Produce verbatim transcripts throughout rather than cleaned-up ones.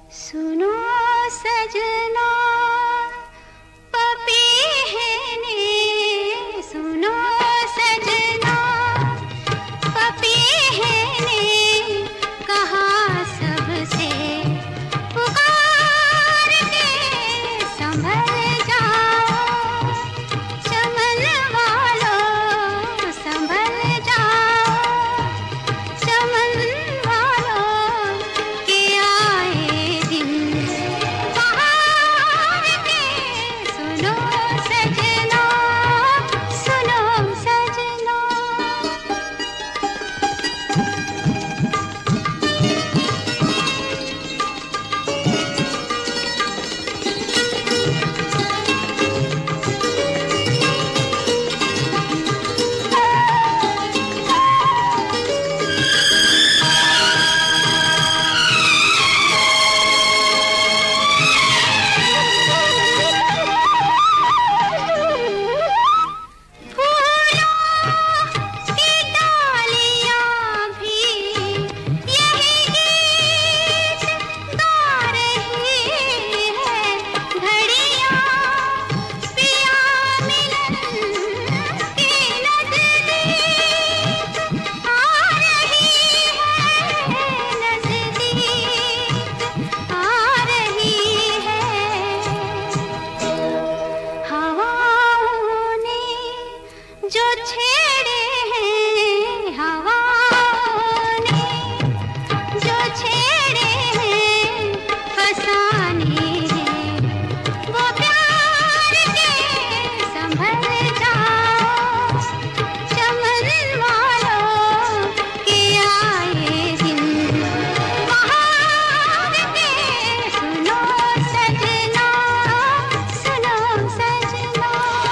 सुनो सजना पपीहने, सुनो सजना पपीहने, कहा सबसे पुकार के संभल जाओ, चमन वालों संभल जाओ, चमन वालों के आए दिन बहार के, सुनो सजना, सुनो सजना। जो छेड़े हैं हवाओं ने, जो छेड़े हैं फसाने हैं, वो प्यार के संभल जाओ, चमन वालों के आए दिन बहार के, सुनो सजना, सुनो सजना।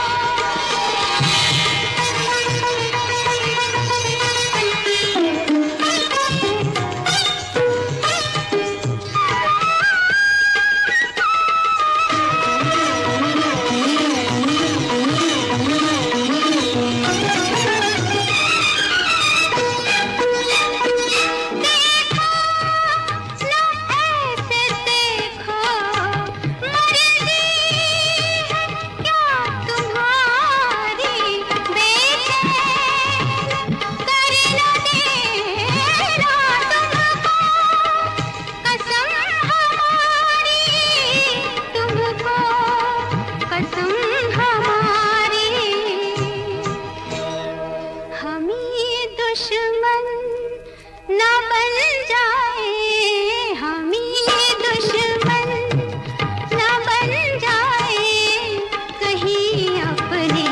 दुश्मन न बन जाए, हम ही दुश्मन न बन जाए, कहीं अपने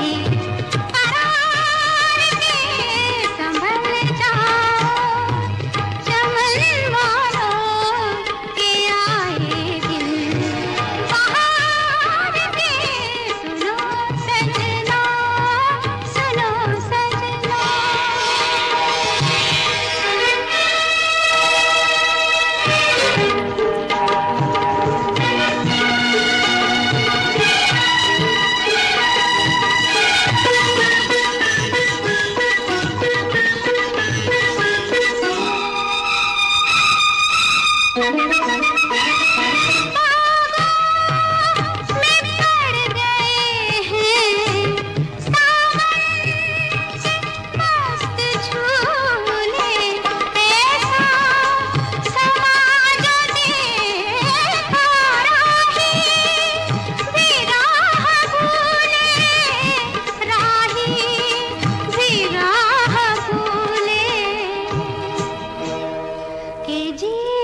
करार के संभल जाओ, चमन वालों के आए दिन बहार के, सुनो सजना, सुनो सजना। जी